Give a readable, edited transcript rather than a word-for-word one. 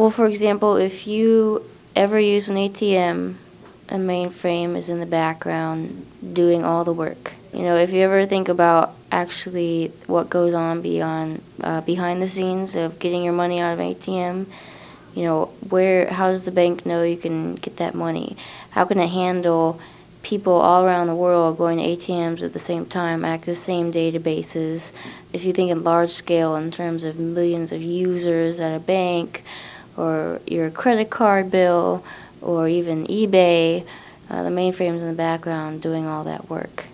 Well, for example, if you ever use an ATM, a mainframe is in the background doing all the work. If you ever think about actually what goes on behind the scenes of getting your money out of ATM, how does the bank know you can get that money? How can it handle people all around the world going to ATMs at the same time, access the same databases? If you think in large scale in terms of millions of users at a bank, or your credit card bill, or even eBay, the mainframe's in the background doing all that work.